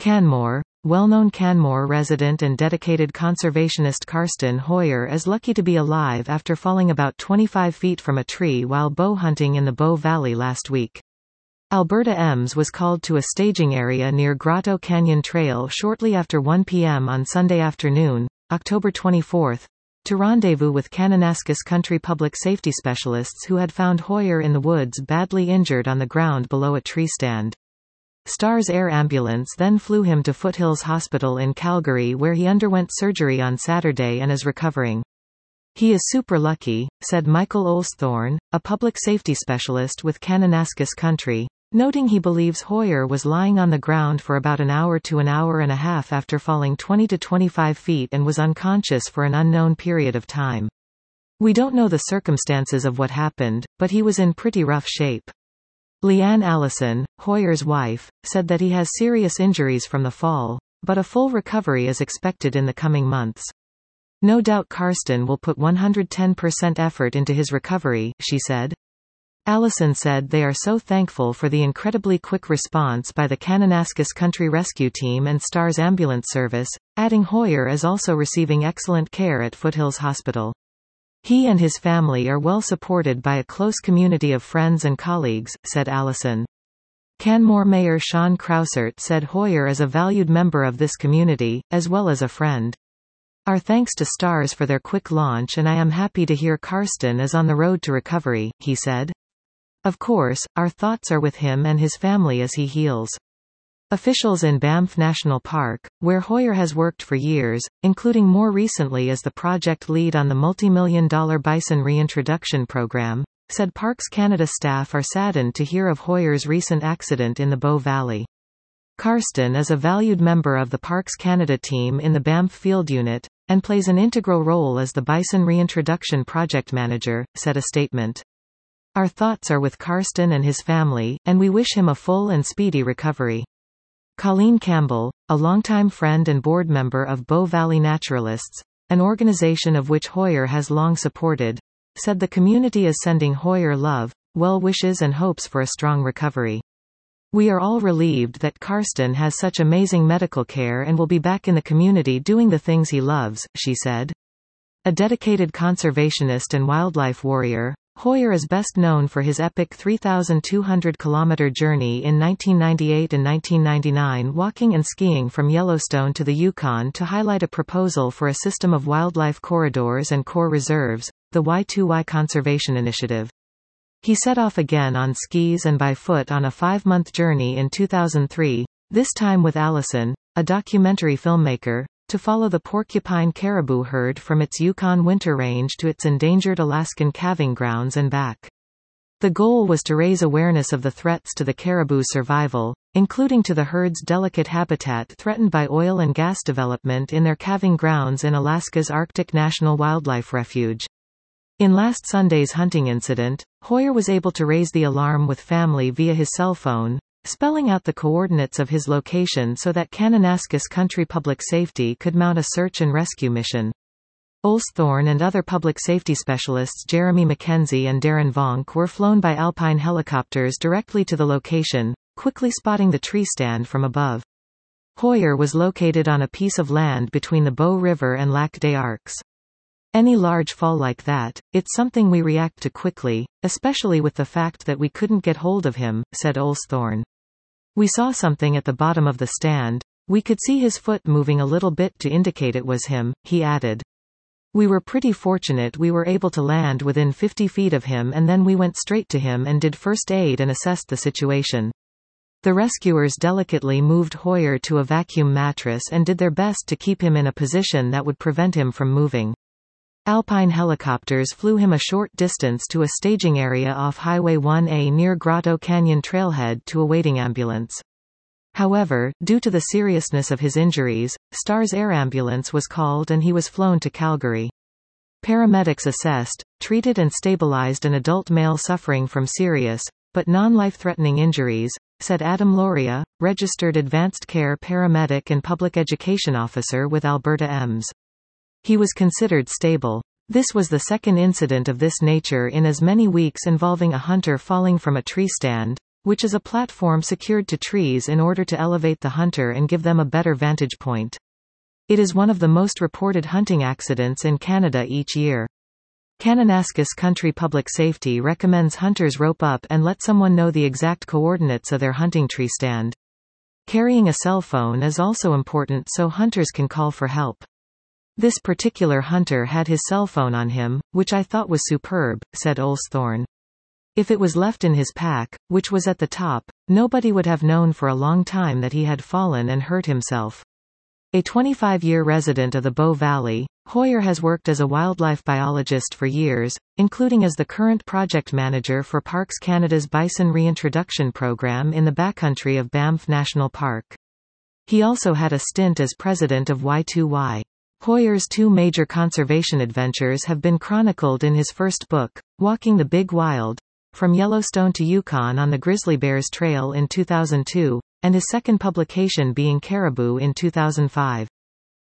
Canmore. Well-known Canmore resident and dedicated conservationist Karsten Hoyer is lucky to be alive after falling about 25 feet from a tree while bow hunting in the Bow Valley last week. Alberta Ems was called to a staging area near Grotto Canyon Trail shortly after 1 p.m. on Sunday afternoon, October 24, to rendezvous with Kananaskis Country public safety specialists who had found Hoyer in the woods badly injured on the ground below a tree stand. STARS Air Ambulance then flew him to Foothills Hospital in Calgary where he underwent surgery on Saturday and is recovering. "He is super lucky," said Michael Olsthorne, a public safety specialist with Kananaskis Country, noting he believes Hoyer was lying on the ground for about an hour to an hour and a half after falling 20 to 25 feet and was unconscious for an unknown period of time. "We don't know the circumstances of what happened, but he was in pretty rough shape." Leanne Allison, Hoyer's wife, said that he has serious injuries from the fall, but a full recovery is expected in the coming months. "No doubt Karsten will put 110% effort into his recovery," she said. Allison said they are so thankful for the incredibly quick response by the Kananaskis Country Rescue Team and STARS Ambulance Service, adding Hoyer is also receiving excellent care at Foothills Hospital. "He and his family are well supported by a close community of friends and colleagues," said Allison. Canmore Mayor Sean Krausert said Hoyer is a valued member of this community, as well as a friend. "Our thanks to STARS for their quick launch and I am happy to hear Karsten is on the road to recovery," he said. "Of course, our thoughts are with him and his family as he heals." Officials in Banff National Park, where Hoyer has worked for years, including more recently as the project lead on the multi-million-dollar bison reintroduction program, said Parks Canada staff are saddened to hear of Hoyer's recent accident in the Bow Valley. Karsten is a valued member of the Parks Canada team in the Banff Field Unit, and plays an integral role as the Bison Reintroduction Project Manager, said a statement. "Our thoughts are with Karsten and his family, and we wish him a full and speedy recovery." Colleen Campbell, a longtime friend and board member of Bow Valley Naturalists, an organization of which Hoyer has long supported, said the community is sending Hoyer love, well wishes and hopes for a strong recovery. "We are all relieved that Karsten has such amazing medical care and will be back in the community doing the things he loves," she said. A dedicated conservationist and wildlife warrior, Hoyer is best known for his epic 3,200-kilometer journey in 1998 and 1999 walking and skiing from Yellowstone to the Yukon to highlight a proposal for a system of wildlife corridors and core reserves, the Y2Y Conservation Initiative. He set off again on skis and by foot on a 5-month journey in 2003, this time with Allison, a documentary filmmaker, to follow the porcupine caribou herd from its Yukon winter range to its endangered Alaskan calving grounds and back. The goal was to raise awareness of the threats to the caribou's survival, including to the herd's delicate habitat threatened by oil and gas development in their calving grounds in Alaska's Arctic National Wildlife Refuge. In last Sunday's hunting incident, Hoyer was able to raise the alarm with family via his cell phone, spelling out the coordinates of his location so that Kananaskis Country Public Safety could mount a search and rescue mission. Olsthorne and other public safety specialists Jeremy McKenzie and Darren Vonk were flown by Alpine helicopters directly to the location, quickly spotting the tree stand from above. Hoyer was located on a piece of land between the Bow River and Lac des Arcs. "Any large fall like that, it's something we react to quickly, especially with the fact that we couldn't get hold of him," said Olsthorne. "We saw something at the bottom of the stand. We could see his foot moving a little bit to indicate it was him," he added. "We were pretty fortunate we were able to land within 50 feet of him and then we went straight to him and did first aid and assessed the situation." The rescuers delicately moved Hoyer to a vacuum mattress and did their best to keep him in a position that would prevent him from moving. Alpine helicopters flew him a short distance to a staging area off Highway 1A near Grotto Canyon Trailhead to a waiting ambulance. However, due to the seriousness of his injuries, STARS Air Ambulance was called and he was flown to Calgary. Paramedics assessed, treated and stabilized an adult male suffering from serious, but non-life-threatening injuries, said Adam Loria, registered advanced care paramedic and public education officer with Alberta Ems. He was considered stable. This was the second incident of this nature in as many weeks involving a hunter falling from a tree stand, which is a platform secured to trees in order to elevate the hunter and give them a better vantage point. It is one of the most reported hunting accidents in Canada each year. Kananaskis Country Public Safety recommends hunters rope up and let someone know the exact coordinates of their hunting tree stand. Carrying a cell phone is also important so hunters can call for help. This particular hunter had his cell phone on him, which I thought was superb, said Olsthorne. If it was left in his pack, which was at the top, nobody would have known for a long time that he had fallen and hurt himself. A 25-year resident of the Bow Valley, Hoyer has worked as a wildlife biologist for years, including as the current project manager for Parks Canada's Bison Reintroduction Program in the backcountry of Banff National Park. He also had a stint as president of Y2Y. Hoyer's two major conservation adventures have been chronicled in his first book, Walking the Big Wild, From Yellowstone to Yukon on the Grizzly Bears Trail in 2002, and his second publication being Caribou in 2005.